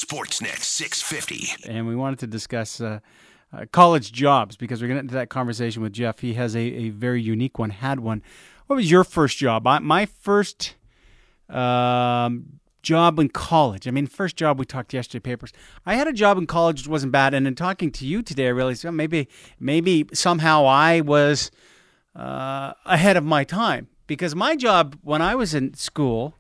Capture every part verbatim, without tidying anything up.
Sportsnet six fifty. And we wanted to discuss uh, uh, college jobs because we're going to get into that conversation with Jeff. He has a, a very unique one, had one. What was your first job? I, my first um, job in college. I mean, first job we talked yesterday, papers. I had a job in college which wasn't bad. And in talking to you today, I realized well, maybe maybe somehow I was uh, ahead of my time. Because my job when I was in school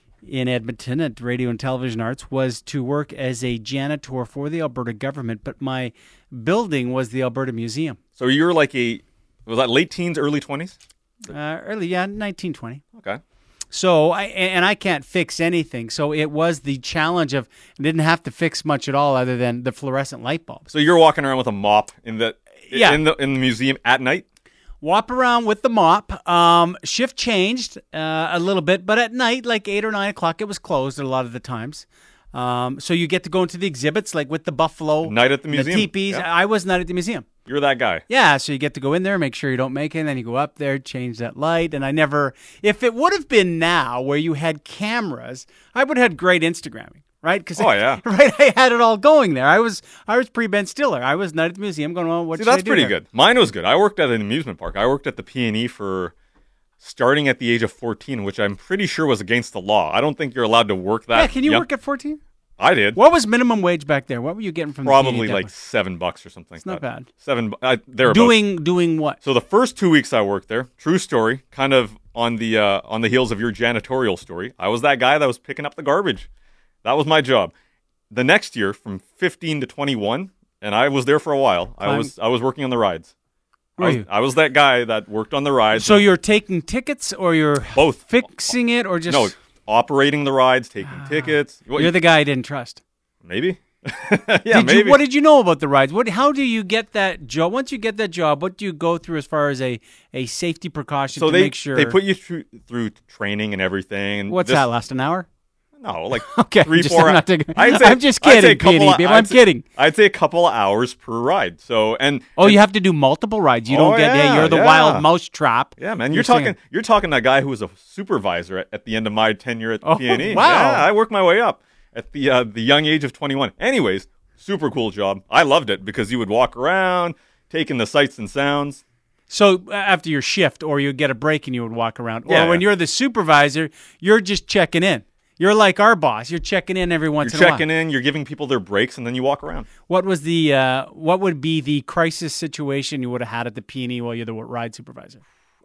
in Edmonton at Radio and Television Arts was to work as a janitor for the Alberta government, but my building was the Alberta Museum. So you're like a, was that late teens, early twenties? Uh, early, yeah, nineteen twenty. Okay. So, I and I can't fix anything. So it was the challenge of, I didn't have to fix much at all other than the fluorescent light bulbs. So you're walking around with a mop in the, Yeah. in the, in the museum at night? Whop around with the mop. Um, shift changed uh, a little bit, but at night, like eight or nine o'clock, it was closed a lot of the times. Um, so you get to go into the exhibits, like with the buffalo, Night at the museum. the teepees. Yeah. I was not at the museum. You're that guy. Yeah, so you get to go in there, make sure you don't make it, and then you go up there, change that light. And I never, if it would have been now where you had cameras, I would have had great Instagramming. Right? Cause Oh, I, yeah. Right? I had it all going there. I was I was pre-Ben Stiller. I was not at the museum going, well, what See, should I that's do pretty there? good. Mine was good. I worked at an amusement park. I worked at the P and E for starting at the age of fourteen, which I'm pretty sure was against the law. I don't think you're allowed to work that. Yeah, can you young. work at fourteen? I did. What was minimum wage back there? What were you getting from the Probably P and E like network? seven bucks or something. It's not like that. bad. Seven. bu- I, thereabouts. Doing doing what? So the first two weeks I worked there, true story, kind of on the uh, on the heels of your janitorial story. I was that guy that was picking up the garbage. That was my job. The next year, from fifteen to twenty-one, and I was there for a while. I Climb- was I was working on the rides. I Were was, you? I was that guy that worked on the rides. So you're taking tickets, or you're both fixing it, or just no operating the rides, taking tickets. What, you're the guy I didn't trust. maybe. yeah, did maybe. You, what did you know about the rides? What? How do you get that job? Once you get that job, what do you go through as far as a, a safety precaution so to they make sure? they put you through through training and everything. And What's this, that? Last an hour? No, like Okay, three, just, four. I'm, not taking, I'd say, I'm just I'd say kidding, a couple Petey, of- babe, I'd I'm say- kidding. I'd say a couple of hours per ride. So and Oh, and, you have to do multiple rides. You Oh, don't get yeah, yeah, you're the yeah. wild mouse trap. Yeah, man, You're you're, talking. saying- You're talking that guy who was a supervisor at, at the end of my tenure at Oh, P and E. wow. Yeah, I worked my way up at the uh, the young age of twenty-one. Anyways, super cool job. I loved it because you would walk around, taking the sights and sounds. So uh, after your shift, or you get a break and you would walk around, Yeah. or when you're the supervisor, you're just checking in. You're like our boss. You're checking in every once You're in a while. checking in. You're giving people their breaks, and then you walk around. What was the uh, what would be the crisis situation you would have had at the P and E while you're the ride supervisor?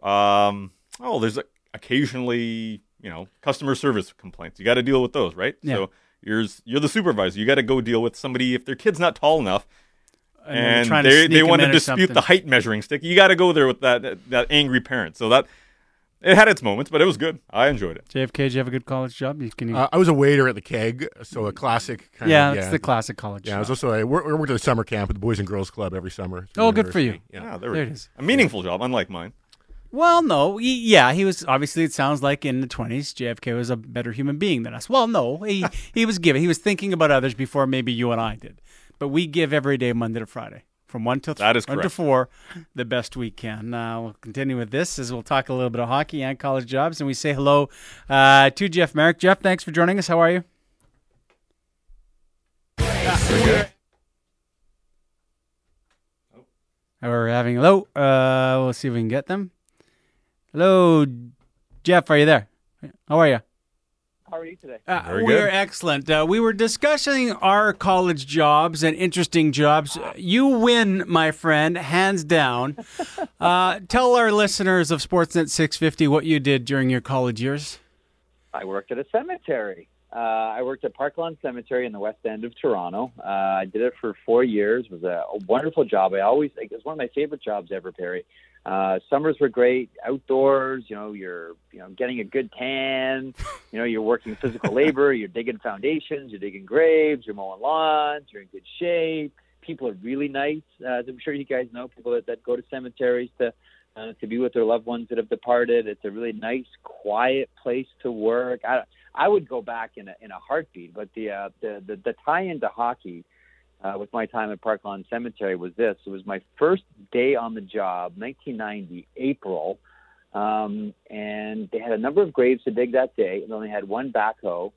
Um, oh, there's a, occasionally, you know, customer service complaints. You got to deal with those, right? Yeah. So you're you're the supervisor. You got to go deal with somebody if their kid's not tall enough. And they're And trying to they sneak they 'em want to in or dispute something. the height measuring stick. You got to go there with that that angry parent. So that it had its moments, but it was good. I enjoyed it. J F K, did you have a good college job? You, can you, Uh, I was a waiter at the Keg, so a classic kind yeah, of. that's the classic college Yeah, I was job. also I wor- I worked at a summer camp at the Boys and Girls Club every summer. Oh, good for you. University. Yeah. Yeah, there, There we it go. is. A meaningful job, unlike mine. Well, no, he, yeah, he was obviously. It sounds like in the twenties, J F K was a better human being than us. Well, no, he he was giving. He was thinking about others before maybe you and I did. But we give every day, Monday to Friday, from one to th- That is one to correct. four, the best we can. Uh, we'll continue with this as we'll talk a little bit of hockey and college jobs, and we say hello uh, to Jeff Merrick. Jeff, thanks for joining us. How are you? We're having hello. Uh, we'll see if we can get them. Hello, Jeff. Are you there? How are you? How are you today? Uh, Very we're good. excellent. Uh, we were discussing our college jobs and interesting jobs. You win, my friend, hands down. uh, tell our listeners of Sportsnet six fifty what you did during your college years. I worked at a cemetery. Uh, I worked at Parklawn Cemetery in the west end of Toronto. Uh, I did it for four years. It was a, a wonderful job. I always, it was one of my favorite jobs ever, Perry. Uh, summers were great, outdoors, you know, you're, you know, getting a good tan, you know, you're working physical labor, you're digging foundations, you're digging graves, you're mowing lawns, you're in good shape. People are really nice. Uh, as I'm sure you guys know, people that, that go to cemeteries to, uh, to be with their loved ones that have departed. It's a really nice, quiet place to work. I, I would go back in a, in a heartbeat, but the, uh, the, the, the tie into hockey, Uh, with my time at Parklawn Cemetery was this. It was my first day on the job, nineteen ninety, April, um, and they had a number of graves to dig that day. They only had one backhoe.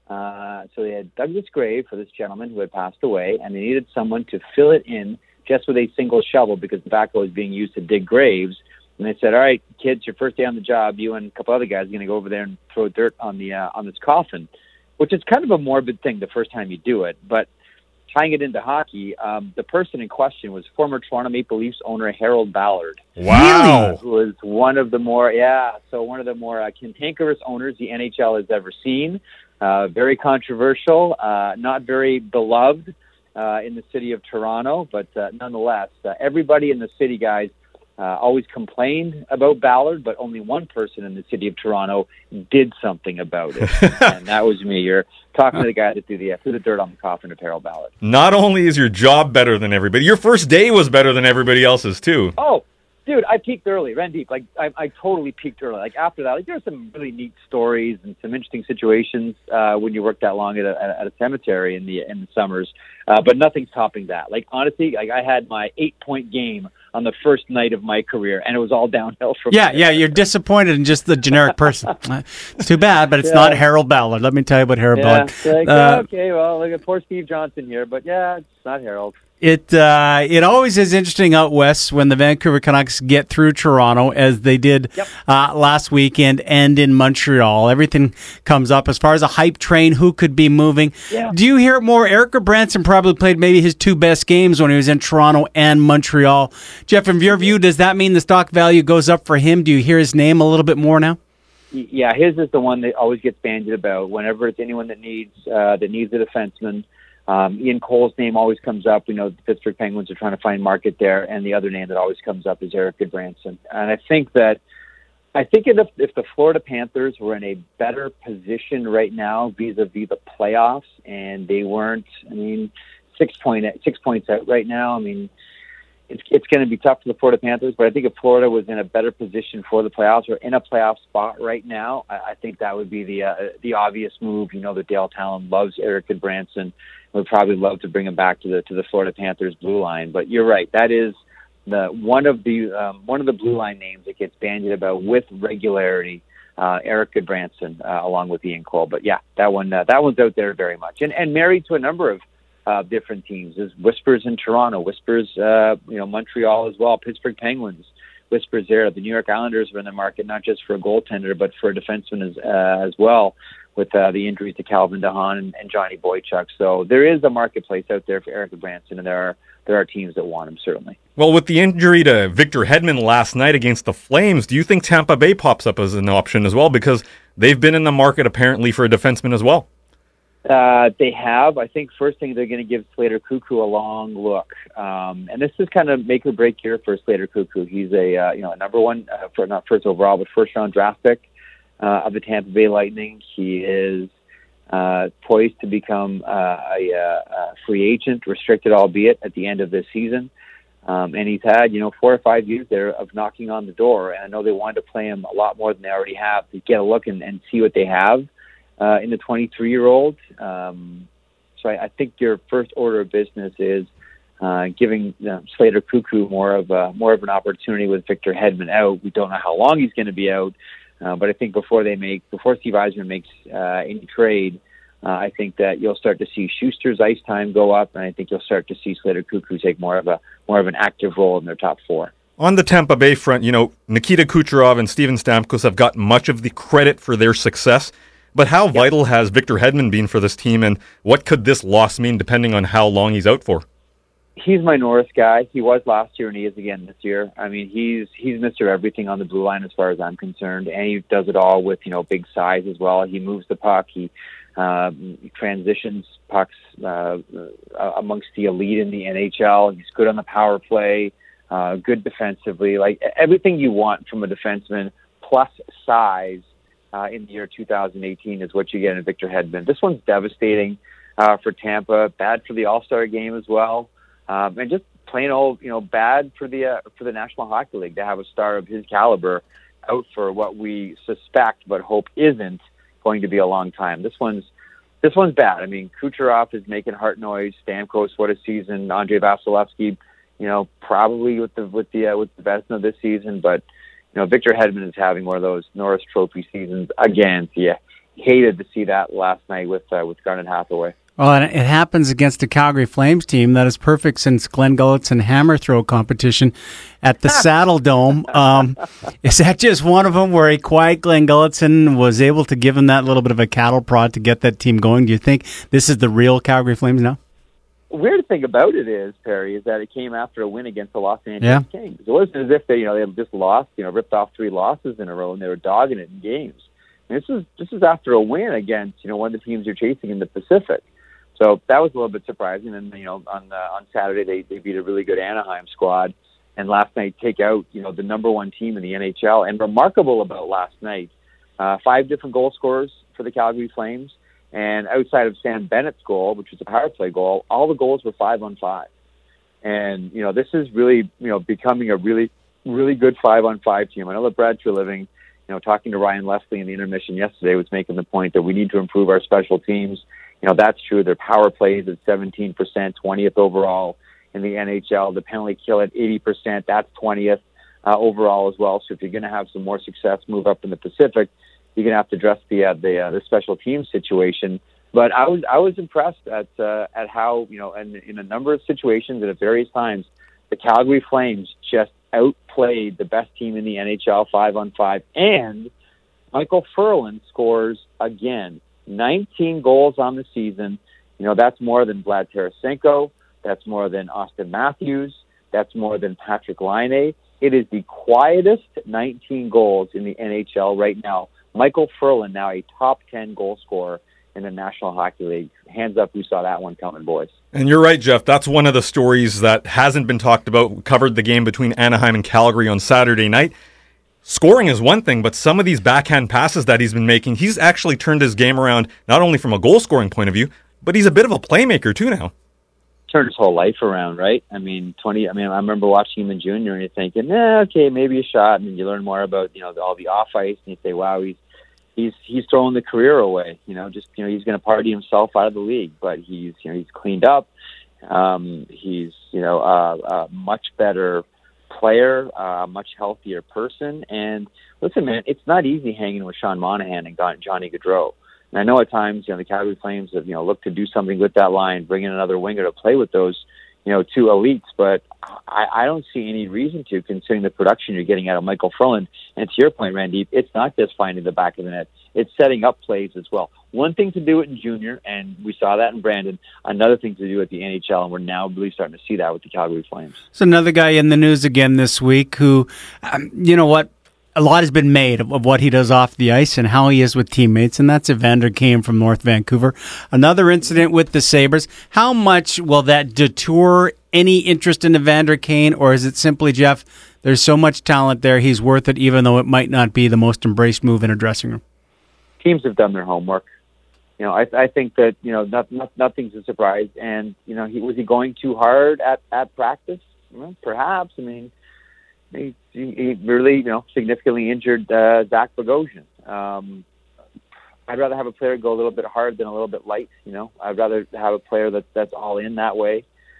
Uh, so they had dug this grave for this gentleman who had passed away, and they needed someone to fill it in just with a single shovel because the backhoe was being used to dig graves. And they said, all right, kids, your first day on the job, you and a couple other guys are going to go over there and throw dirt on the uh, on this coffin, which is kind of a morbid thing the first time you do it. But tying it into hockey, um, the person in question was former Toronto Maple Leafs owner Harold Ballard. Wow. Who was one of the more, yeah, so one of the more uh, cantankerous owners the N H L has ever seen. Uh, very controversial, uh, not very beloved uh, in the city of Toronto, but uh, nonetheless, uh, everybody in the city, guys, uh, always complained about Ballard, but only one person in the city of Toronto did something about it, and that was me. You're talking to the guy that threw the, threw the dirt on the coffin of Harold Ballard. Not only is your job better than everybody, your first day was better than everybody else's, too. Oh, dude, I peaked early, ran deep. Like I, I totally peaked early. Like after that, like there were some really neat stories and some interesting situations uh, when you work that long at a, at a cemetery in the in the summers. Uh, but nothing's topping that. Like honestly, like I had my eight point game on the first night of my career, and it was all downhill from Yeah, there. yeah, you're disappointed in just the generic person. Uh, it's too bad, but it's Yeah. not Harold Ballard. Let me tell you about Harold Yeah, Ballard. it's like, Uh, okay, well, look at poor Steve Johnson here, but yeah, it's not Harold. It uh, it always is interesting out west when the Vancouver Canucks get through Toronto, as they did Yep. uh, last weekend, and in Montreal. Everything comes up as far as a hype train, who could be moving. Yeah. Do you hear it more? Eric Branson probably played maybe his two best games when he was in Toronto and Montreal. Jeff, in your view, does that mean the stock value goes up for him? Do you hear his name a little bit more now? Yeah, his is the one that always gets bandied about whenever it's anyone that needs uh, that needs a defenseman. Um, Ian Cole's name always comes up. We know the Pittsburgh Penguins are trying to find market there, and the other name that always comes up is Eric Goodbranson. And I think that I think if, if the Florida Panthers were in a better position right now vis-a-vis the playoffs, and they weren't, I mean, six point six points out right now. I mean, it's it's going to be tough for the Florida Panthers, but I think if Florida was in a better position for the playoffs or in a playoff spot right now, I, I think that would be the uh, the obvious move. You know that Dale Talon loves Eric Goodbranson. Would probably love to bring him back to the to the Florida Panthers blue line. But you're right, that is the one of the um, one of the blue line names that gets bandied about with regularity. Uh, Eric Goodbranson, uh, along with Ian Cole. But yeah, that one uh, that one's out there very much, and and married to a number of uh, different teams. There's whispers in Toronto, whispers uh, you know Montreal as well, Pittsburgh Penguins. Whispers there. The New York Islanders are in the market not just for a goaltender, but for a defenseman as uh, as well, with uh, the injuries to Calvin DeHaan and, and Johnny Boychuk. So there is a marketplace out there for Eric Goodbranson, and there are there are teams that want him, certainly. Well, with the injury to Victor Hedman last night against the Flames, do you think Tampa Bay pops up as an option as well? Because they've been in the market apparently for a defenseman as well. Uh, they have. I think first thing they're going to give Slater Cuckoo a long look, um, and this is kind of make or break here for Slater Cuckoo. He's a uh, you know a number one uh, for not first overall, but first round draft pick uh, of the Tampa Bay Lightning. He is uh, poised to become uh, a, a free agent, restricted albeit at the end of this season. Um, and he's had, you know, four or five years there of knocking on the door. And I know they wanted to play him a lot more than they already have to get a look and, and see what they have uh, in the twenty-three-year-old. Um, so I, I think your first order of business is uh, giving you know, Slater Cuckoo more of a, more of an opportunity with Victor Hedman out. We don't know how long he's going to be out, uh, but I think before they make before Steve Yzerman makes uh, any trade, Uh, I think that you'll start to see Schuster's ice time go up, and I think you'll start to see Slater Cuckoo take more of a more of an active role in their top four. On the Tampa Bay front, you know, Nikita Kucherov and Steven Stamkos have got much of the credit for their success, but how yep. vital has Victor Hedman been for this team, and what could this loss mean depending on how long he's out for? He's my Norris guy. He was last year, and he is again this year. I mean, he's he's Mister Everything on the blue line as far as I'm concerned, and he does it all with, you know, big size as well. He moves the puck. He Uh, transitions pucks uh, uh, amongst the elite in the N H L. He's good on the power play, uh, good defensively. Like everything you want from a defenseman plus size uh, in the year two thousand eighteen is what you get in Victor Hedman. This one's devastating uh, for Tampa. Bad for the All-Star game as well, um, and just plain old, you know, bad for the uh, for the National Hockey League to have a star of his caliber out for what we suspect but hope isn't going to be a long time. This one's this one's bad. I mean, Kucherov is making heart noise. Stamkos, what a season. Andrei Vasilevsky, you know, probably with the with the uh, with the best of this season. But you know, Victor Hedman is having one of those Norris Trophy seasons again. So yeah, hated to see that last night with uh, with Garnet Hathaway. Well, and it happens against the Calgary Flames team that is perfect since Glenn Gulletson hammer throw competition at the Saddle Dome. Um, is that just one of them where a quiet Glenn Gulletson was able to give him that little bit of a cattle prod to get that team going? Do you think this is the real Calgary Flames now? Weird thing about it is, Perry, is that it came after a win against the Los Angeles Yeah. Kings. It wasn't as if they, you know, they had just lost, you know, ripped off three losses in a row, and they were dogging it in games. And this is this is after a win against, you know, one of the teams you're chasing in the Pacific. So that was a little bit surprising. And you know, on uh, on Saturday they, they beat a really good Anaheim squad, and last night take out, you know, the number one team in the N H L. And remarkable about last night, uh, five different goal scorers for the Calgary Flames. And outside of Sam Bennett's goal, which was a power play goal, all the goals were five on five. And, you know, this is really, you know, becoming a really, really good five on five team. I know that Brad Treliving, you know, talking to Ryan Leslie in the intermission yesterday, was making the point that we need to improve our special teams. You know, that's true. Their power plays at seventeen percent, twentieth overall in the N H L. The penalty kill at eighty percent, that's twentieth uh, overall as well. So if you're going to have some more success, move up in the Pacific, you're going to have to address the uh, the, uh, the special team situation. But I was I was impressed at uh, at how, you know, and in a number of situations and at various times, the Calgary Flames just outplayed the best team in the N H L five on five. And Michael Ferland scores again, nineteen goals on the season. You know, that's more than Vlad Tarasenko. That's more than Austin Matthews. That's more than Patrick Laine. It is the quietest nineteen goals in the N H L right now. Michael Ferland now a top ten goal scorer in the National Hockey League. Hands up who saw that one coming, boys. And you're right, Jeff. That's one of the stories that hasn't been talked about. We covered the game between Anaheim and Calgary on Saturday night. Scoring is one thing, but some of these backhand passes that he's been making, he's actually turned his game around, not only from a goal-scoring point of view, but he's a bit of a playmaker too now. Turned his whole life around, right? I mean, twenty. I mean, I remember watching him in junior, and you're thinking, eh, okay, maybe a shot, and then you learn more about, you know, all the off ice, and you say, wow, he's he's he's throwing the career away. You know, just, you know, he's going to party himself out of the league, but he's, you know, he's cleaned up. Um, he's, you know, a, a much better player, a much healthier person. And listen, man, it's not easy hanging with Sean Monahan and Johnny Gaudreau. And I know at times, you know, the Calgary Flames have, you know, looked to do something with that line, bring in another winger to play with those, you know, two elites. But I, I don't see any reason to, considering the production you're getting out of Michael Ferland. And to your point, Randeep, it's not just finding the back of the net. It's setting up plays as well. One thing to do it in junior, and we saw that in Brandon. Another thing to do at the N H L, and we're now really starting to see that with the Calgary Flames. So another guy in the news again this week who, um, you know what, a lot has been made of, of what he does off the ice and how he is with teammates, and that's Evander Kane from North Vancouver. Another incident with the Sabres. How much will that detour any interest in Evander Kane, or is it simply, Jeff, there's so much talent there, he's worth it, even though it might not be the most embraced move in a dressing room? Teams have done their homework. You know, I, I think that, you know, not, not, nothing's a surprise. And, you know, he was he going too hard at, at practice? Well, perhaps. I mean, he, he really, you know, significantly injured uh, Zach Bogosian. Um, I'd rather have a player go a little bit hard than a little bit light. You know, I'd rather have a player that that's all in that way.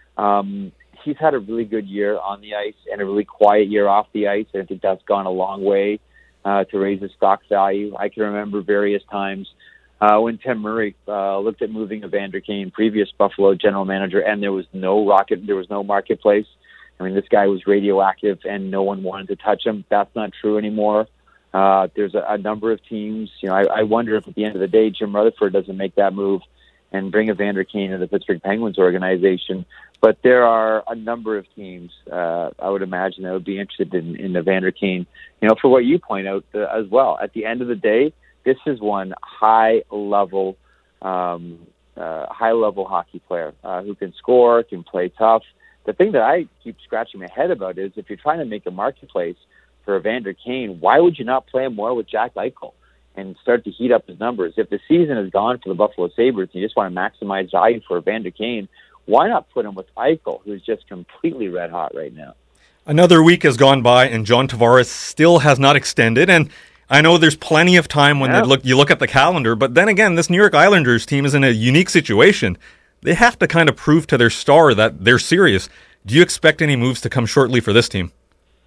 Um, he's had a really good year on the ice and a really quiet year off the ice. I think that's gone a long way uh, to raise his stock value. I can remember various times uh, when Tim Murray uh, looked at moving Evander Kane, previous Buffalo general manager, and there was no rocket, there was no marketplace. I mean, this guy was radioactive, and no one wanted to touch him. That's not true anymore. Uh, there's a, a number of teams. You know, I, I wonder if at the end of the day, Jim Rutherford doesn't make that move and bring Evander Kane to the Pittsburgh Penguins organization. But there are a number of teams, uh, I would imagine, that would be interested in, in Evander Kane. You know, for what you point out uh, as well. At the end of the day, this is one high-level, um, uh, high-level hockey player uh, who can score, can play tough. The thing that I keep scratching my head about is if you're trying to make a marketplace for Evander Kane, why would you not play him more with Jack Eichel and start to heat up his numbers? If the season is gone for the Buffalo Sabres and you just want to maximize value for Evander Kane, why not put him with Eichel, who's just completely red hot right now? Another week has gone by, and John Tavares still has not extended, and I know there's plenty of time when yeah. they look, you look at the calendar, but then again, this New York Islanders team is in a unique situation. They have to kind of prove to their star that they're serious. Do you expect any moves to come shortly for this team?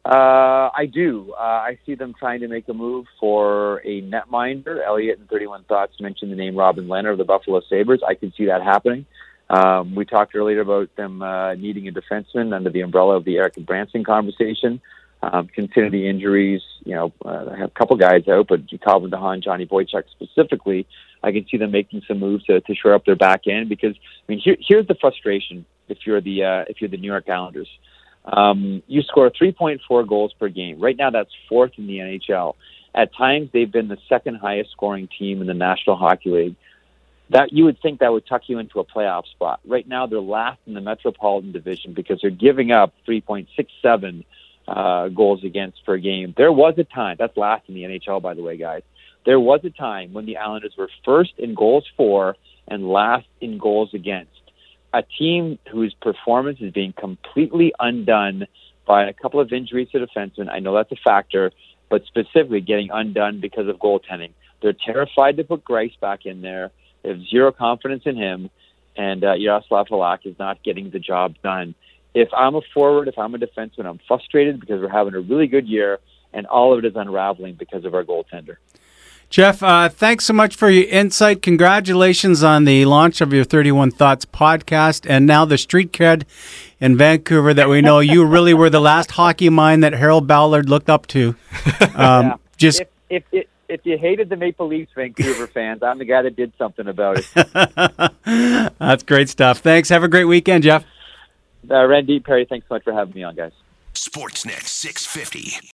Uh, I do. Uh, I see them trying to make a move for a netminder. Elliot and thirty-one Thoughts mentioned the name Robin Leonard of the Buffalo Sabres. I can see that happening. Um, we talked earlier about them uh, needing a defenseman under the umbrella of the Eric Branson conversation. Um, consider the injuries. You know, uh, I have a couple guys out, but Calvin DeHaan, Johnny Boychuk specifically, I can see them making some moves to, to shore up their back end. Because I mean, here, here's the frustration if you're the uh, if you're the New York Islanders. Um, you score three point four goals per game. Right now, that's fourth in the N H L. At times, they've been the second highest scoring team in the National Hockey League. That you would think that would tuck you into a playoff spot. Right now, they're last in the Metropolitan Division because they're giving up three point six seven uh, goals against per game. There was a time, that's last in the N H L, by the way, guys. There was a time when the Islanders were first in goals for and last in goals against. A team whose performance is being completely undone by a couple of injuries to defensemen. I know that's a factor, but specifically getting undone because of goaltending. They're terrified to put Greiss back in there. They have zero confidence in him, and uh, Yaroslav Halak is not getting the job done. If I'm a forward, if I'm a defenseman, I'm frustrated because we're having a really good year, and all of it is unraveling because of our goaltender. Jeff, uh, thanks so much for your insight. Congratulations on the launch of your thirty-one Thoughts podcast and now the street cred in Vancouver that we know you really were the last hockey mind that Harold Ballard looked up to. Um, yeah. Just if, if, if, if you hated the Maple Leafs, Vancouver fans, I'm the guy that did something about it. That's great stuff. Thanks. Have a great weekend, Jeff. Uh, Randy, Perry, thanks so much for having me on, guys. Sportsnet six fifty.